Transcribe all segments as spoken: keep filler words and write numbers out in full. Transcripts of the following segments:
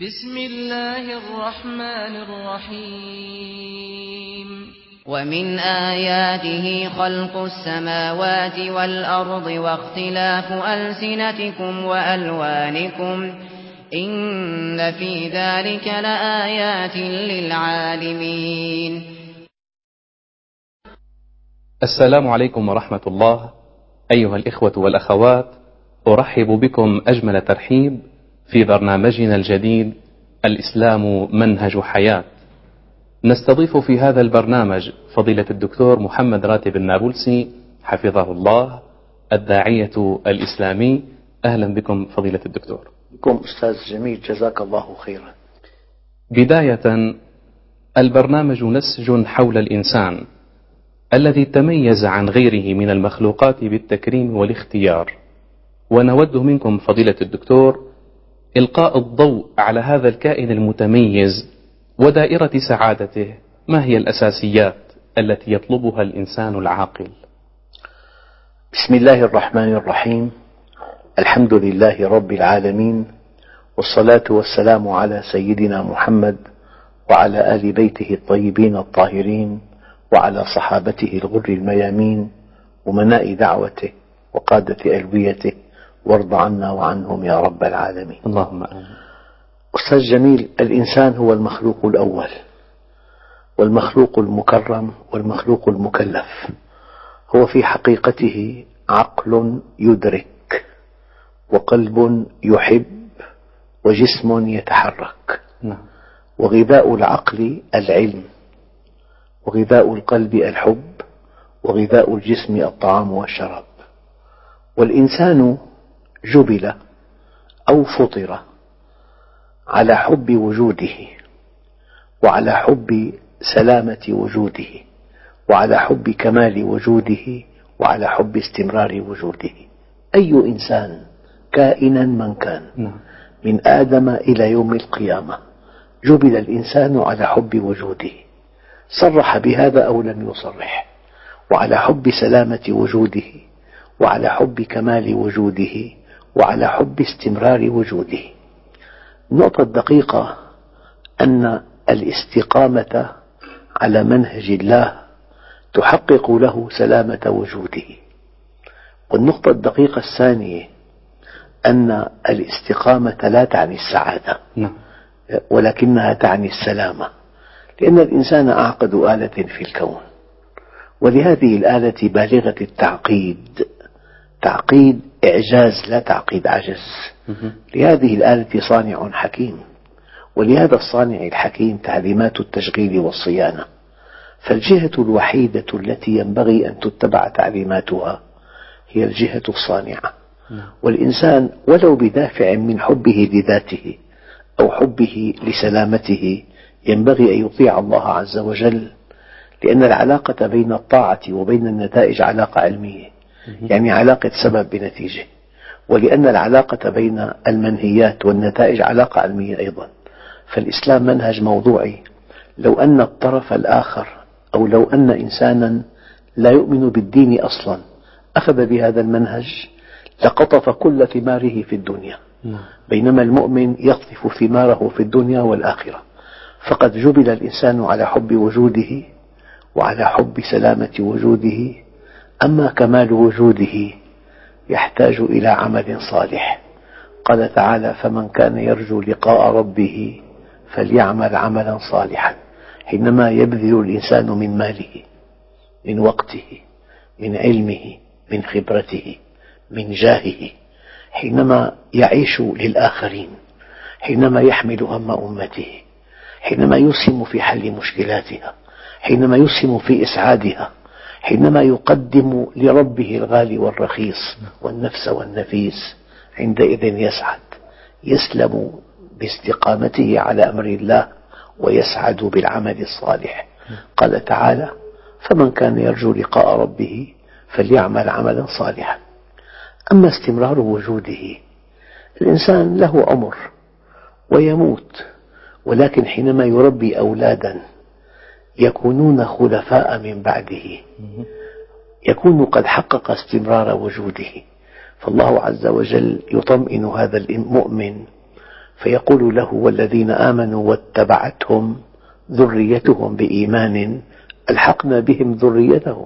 بسم الله الرحمن الرحيم ومن آياته خلق السماوات والأرض واختلاف ألسنتكم وألوانكم إن في ذلك لآيات للعالمين. السلام عليكم ورحمة الله. أيها الإخوة والأخوات، أرحب بكم أجمل ترحيب في برنامجنا الجديد الإسلام منهج حياة. نستضيف في هذا البرنامج فضيلة الدكتور محمد راتب النابلسي حفظه الله، الداعية الإسلامي. أهلا بكم فضيلة الدكتور. بكم أستاذ جميل، جزاك الله خيرا. بداية، البرنامج نسج حول الإنسان الذي تميز عن غيره من المخلوقات بالتكريم والاختيار، ونود منكم فضيلة الدكتور إلقاء الضوء على هذا الكائن المتميز ودائرة سعادته. ما هي الأساسيات التي يطلبها الإنسان العاقل؟ بسم الله الرحمن الرحيم. الحمد لله رب العالمين، والصلاة والسلام على سيدنا محمد وعلى آل بيته الطيبين الطاهرين وعلى صحابته الغر الميامين ومناء دعوته وقادة ألويته، وارض عنا وعنهم يا رب العالمين. اللهم آمين. أستاذ جميل، الإنسان هو المخلوق الأول والمخلوق المكرم والمخلوق المكلف. هو في حقيقته عقل يدرك وقلب يحب وجسم يتحرك. نعم. وغذاء العقل العلم، وغذاء القلب الحب، وغذاء الجسم الطعام والشراب. والإنسان جبل أو فطر على حب وجوده، وعلى حب سلامة وجوده، وعلى حب كمال وجوده، وعلى حب استمرار وجوده. أي إنسان كائنا من كان، من آدم إلى يوم القيامة، جبل الإنسان على حب وجوده، صرح بهذا أو لم يصرح، وعلى حب سلامة وجوده، وعلى حب كمال وجوده، وعلى حب استمرار وجوده. النقطة الدقيقة أن الاستقامة على منهج الله تحقق له سلامة وجوده. والنقطة الدقيقة الثانية أن الاستقامة لا تعني السعادة، ولكنها تعني السلامة، لأن الإنسان أعقد آلة في الكون، ولهذه الآلة بالغة التعقيد، تعقيد إعجاز لا تعقيد عجز. لهذه الآلة صانع حكيم، ولهذا الصانع الحكيم تعليمات التشغيل والصيانة. فالجهة الوحيدة التي ينبغي أن تتبع تعليماتها هي الجهة الصانعة. والإنسان ولو بدافع من حبه لذاته أو حبه لسلامته ينبغي أن يطيع الله عز وجل، لأن العلاقة بين الطاعة وبين النتائج علاقة علمية، يعني علاقة سبب بنتيجة. ولأن العلاقة بين المنهيات والنتائج علاقة علمية أيضا. فالإسلام منهج موضوعي. لو أن الطرف الآخر أو لو أن إنسانا لا يؤمن بالدين أصلا أخذ بهذا المنهج لقطف كل ثماره في الدنيا، بينما المؤمن يقطف ثماره في الدنيا والآخرة. فقد جبل الإنسان على حب وجوده وعلى حب سلامة وجوده. أما كمال وجوده يحتاج إلى عمل صالح. قال تعالى: فمن كان يرجو لقاء ربه فليعمل عملا صالحا. حينما يبذل الإنسان من ماله، من وقته، من علمه، من خبرته، من جاهه، حينما يعيش للآخرين، حينما يحمل هم أمته، حينما يسهم في حل مشكلاتها، حينما يسهم في إسعادها، حينما يقدم لربه الغالي والرخيص والنفس والنفيس، عندئذ يسعد، يسلم باستقامته على أمر الله ويسعد بالعمل الصالح. قال تعالى: فمن كان يرجو لقاء ربه فليعمل عملا صالحا. أما استمرار وجوده، الإنسان له عمر ويموت، ولكن حينما يربي أولادا يكونون خلفاء من بعده يكون قد حقق استمرار وجوده. فالله عز وجل يطمئن هذا المؤمن فيقول له: والذين آمنوا واتبعتهم ذريتهم بإيمان ألحقنا بهم ذريتهم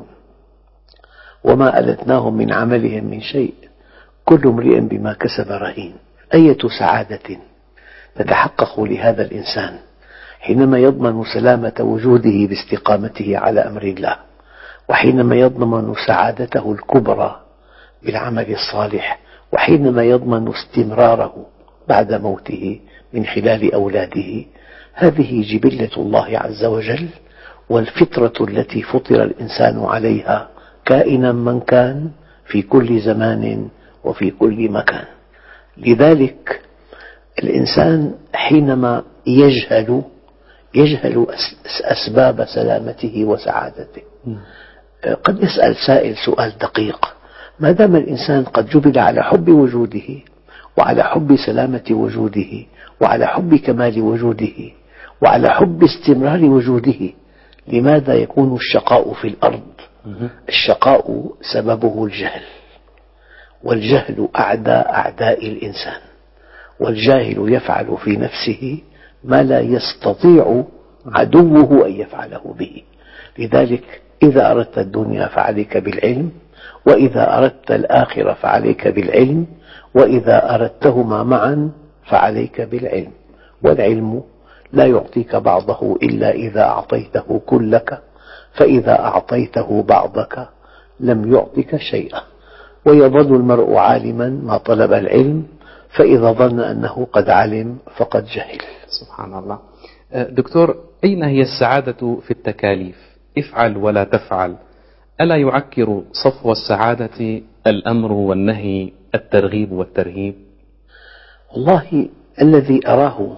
وما ألتناهم من عملهم من شيء كل امرئ بما كسب رهين. أية سعادة تتحقق لهذا الإنسان حينما يضمن سلامة وجوده باستقامته على أمر الله، وحينما يضمن سعادته الكبرى بالعمل الصالح، وحينما يضمن استمراره بعد موته من خلال أولاده. هذه جبلة الله عز وجل، والفطرة التي فطر الإنسان عليها كائنا من كان في كل زمان وفي كل مكان. لذلك الإنسان حينما يجهل يجهل أسباب سلامته وسعادته. قد يسأل سائل سؤال دقيق: ما دام الإنسان قد جبل على حب وجوده وعلى حب سلامة وجوده وعلى حب كمال وجوده وعلى حب استمرار وجوده، لماذا يكون الشقاء في الأرض؟ الشقاء سببه الجهل، والجهل أعدى أعداء الإنسان، والجاهل يفعل في نفسه ما لا يستطيع عدوه أن يفعله به. لذلك إذا أردت الدنيا فعليك بالعلم، وإذا أردت الآخرة فعليك بالعلم، وإذا أردتهما معا فعليك بالعلم. والعلم لا يعطيك بعضه إلا إذا أعطيته كلك، فإذا أعطيته بعضك لم يعطك شيئا. ويظل المرء عالما ما طلب العلم، فإذا ظن أنه قد علم فقد جهل. سبحان الله. دكتور، أين هي السعادة في التكاليف؟ افعل ولا تفعل. ألا يعكر صفو السعادة الأمر والنهي، الترغيب والترهيب؟ والله الذي أراه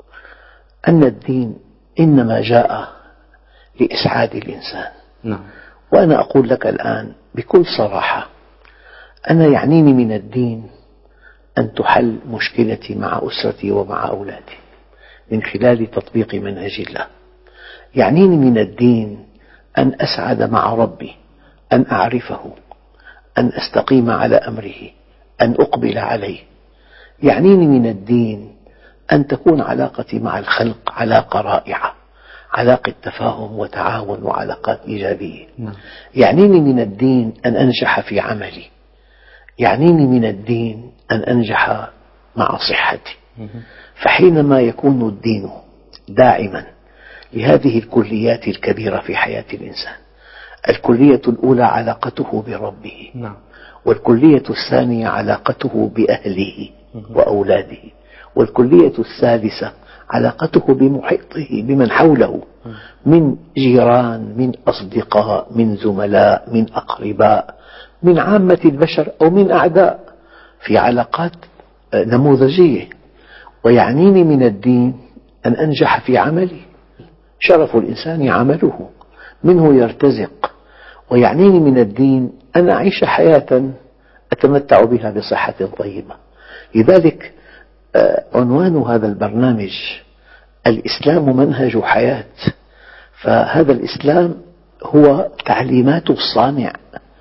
أن الدين إنما جاء لإسعاد الإنسان. نعم. وأنا أقول لك الآن بكل صراحة، أنا يعنيني من الدين أن تحل مشكلتي مع أسرتي ومع أولادي من خلال تطبيق منهج الله. يعنيني من الدين أن أسعد مع ربي، أن أعرفه، أن أستقيم على أمره، أن أقبل عليه. يعنيني من الدين أن تكون علاقتي مع الخلق علاقة رائعة، علاقة تفاهم وتعاون وعلاقات إيجابية. يعنيني من الدين أن أنجح في عملي. يعنيني من الدين أن أنجح مع صحتي. فحينما يكون الدين داعما لهذه الكليات الكبيرة في حياة الإنسان، الكلية الأولى علاقته بربه، والكلية الثانية علاقته بأهله وأولاده، والكلية الثالثة علاقته بمحيطه بمن حوله من جيران، من أصدقاء، من زملاء، من أقرباء، من عامة البشر أو من أعداء، في علاقات نموذجية. ويعنيني من الدين أن أنجح في عملي، شرف الإنسان عمله، منه يرتزق. ويعنيني من الدين أن أعيش حياة أتمتع بها بصحة طيبة. لذلك عنوان هذا البرنامج الإسلام منهج حياة. فهذا الإسلام هو تعليمات الصانع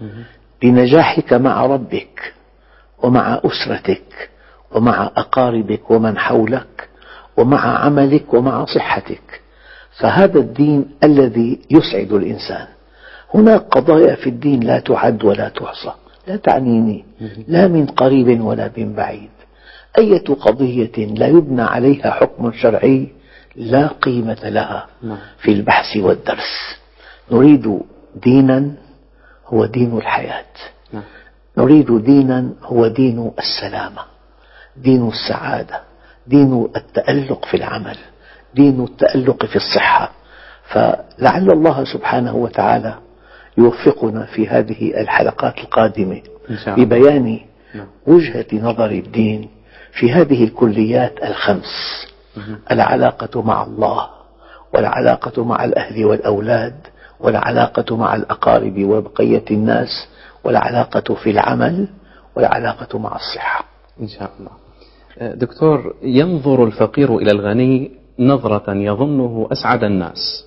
لنجاحك مع ربك ومع أسرتك ومع أقاربك ومن حولك ومع عملك ومع صحتك. فهذا الدين الذي يسعد الإنسان. هناك قضايا في الدين لا تعد ولا تحصى، لا تعنيني لا من قريب ولا من بعيد. أية قضية لا يبنى عليها حكم شرعي لا قيمة لها في البحث والدرس. نريد دينا هو دين الحياة، نريد دينا هو دين السلامة، دين السعادة، دين التألق في العمل، دين التألق في الصحة. فلعل الله سبحانه وتعالى يوفقنا في هذه الحلقات القادمة ببيان وجهة نظر الدين في هذه الكليات الخمس: العلاقة مع الله، والعلاقة مع الأهل والأولاد، والعلاقة مع الأقارب وبقية الناس، والعلاقة في العمل، والعلاقة مع الصحة. إن شاء الله. دكتور، ينظر الفقير إلى الغني نظرة يظنه أسعد الناس،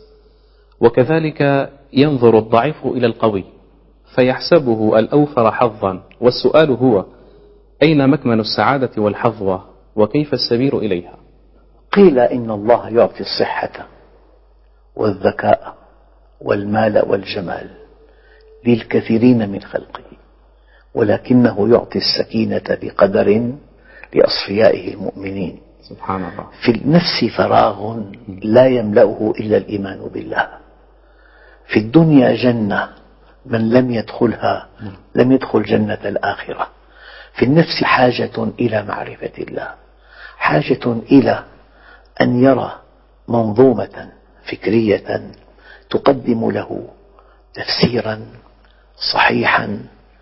وكذلك ينظر الضعيف إلى القوي فيحسبه الأوفر حظا. والسؤال هو: أين مكمن السعادة والحظوة وكيف السبيل إليها؟ قيل إن الله يعطي الصحة والذكاء والمال والجمال للكثيرين من خلقه، ولكنه يعطي السكينة بقدر لأصفيائه المؤمنين. سبحان الله. في النفس فراغ لا يملأه إلا الإيمان بالله. في الدنيا جنة، من لم يدخلها لم يدخل جنة الآخرة. في النفس حاجة إلى معرفة الله، حاجة إلى أن يرى منظومة فكرية تقدم له تفسيرا صحيحا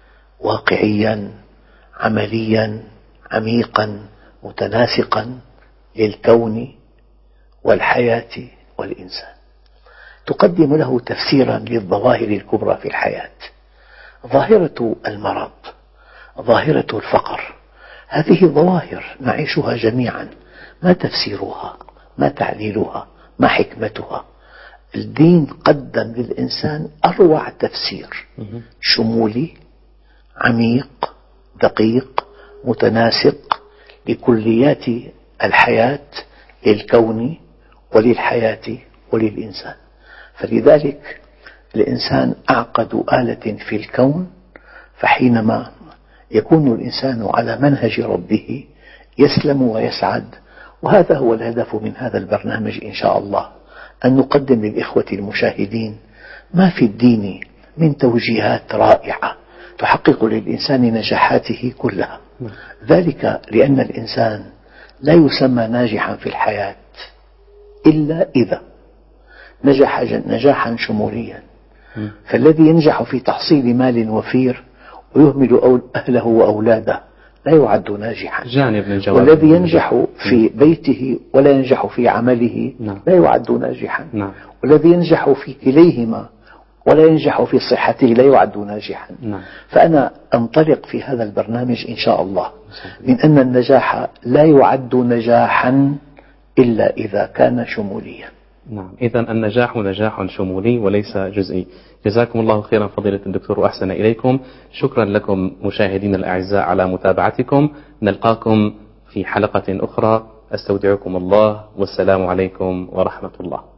واقعيا عمليا عميقا متناسقا للكون والحياة والإنسان، تقدم له تفسيرا للظواهر الكبرى في الحياة. ظاهرة المرض، ظاهرة الفقر، هذه ظواهر نعيشها جميعا، ما تفسيرها؟ ما تعليلها؟ ما حكمتها؟ الدين قدم للإنسان أروع تفسير شمولي عميق دقيق متناسق لكليات الحياة للكون وللحياة وللإنسان. فلذلك الإنسان أعقد آلة في الكون، فحينما يكون الإنسان على منهج ربه يسلم ويسعد. وهذا هو الهدف من هذا البرنامج إن شاء الله، أن نقدم للإخوة المشاهدين ما في الدين من توجيهات رائعة تحقق للإنسان نجاحاته كلها. ذلك لأن الإنسان لا يسمى ناجحا في الحياة إلا إذا نجح نجاحا شموليا. فالذي ينجح في تحصيل مال وفير ويهمل أهله وأولاده لا يعد ناجحا. والذي ينجح في بيته ولا ينجح في عمله لا يعد ناجحا. والذي ينجح في كليهما ولا ينجح في صحته لا يعد ناجحا. فأنا أنطلق في هذا البرنامج إن شاء الله من أن النجاح لا يعد نجاحا إلا إذا كان شموليا. نعم، إذن النجاح نجاح شمولي وليس جزئي. جزاكم الله خيرا فضيلة الدكتور وأحسن إليكم. شكرا لكم مشاهدين الأعزاء على متابعتكم. نلقاكم في حلقة أخرى. أستودعكم الله والسلام عليكم ورحمة الله.